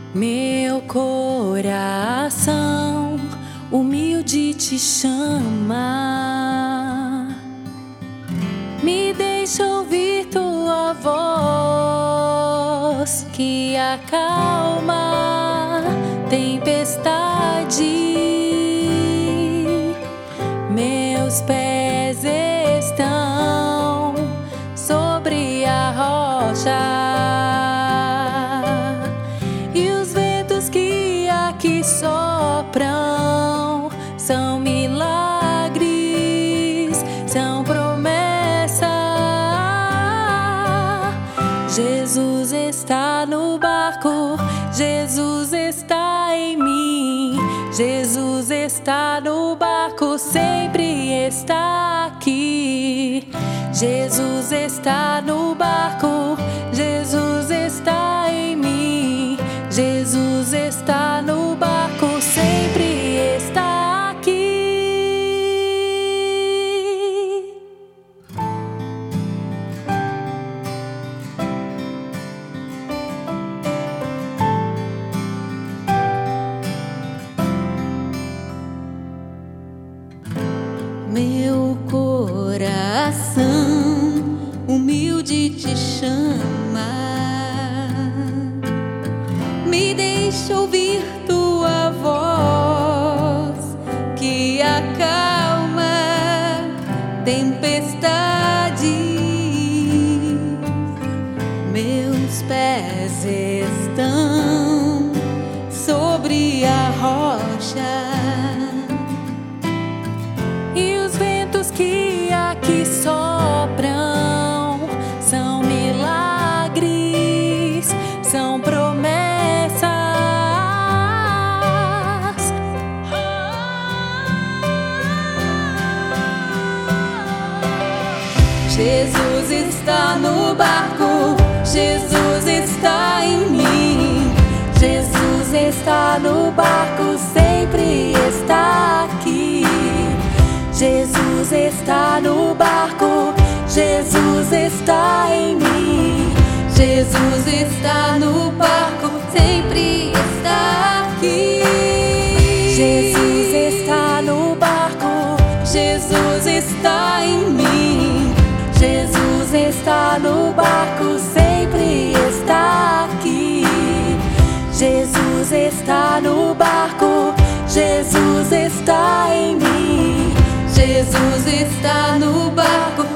Meu coração humilde te chama, me deixa ouvir tua voz que acalma tempestade. Meus pés estão sobre a rocha, que sopram são milagres, são promessas. Jesus está no barco, Jesus está em mim, Jesus está no barco, sempre está aqui. Jesus está no barco, Jesus está em mim, Jesus está no barco, sempre está aqui. Meu coração humilde te chama, me deixa ouvir tua voz que acalma tempestade. Meus pés estão sobre a rocha, e os ventos que aqui sopram são milagres, são promessas. Jesus está no barco, Jesus está em mim, Jesus está no barco, sempre está aqui. Jesus está no barco, Jesus está em mim, Jesus está no barco, sempre está aqui. Jesus está no barco, Jesus está em mim, Jesus está no barco, sempre está aqui. Jesus está no barco, Jesus está em mim, Jesus está no barco,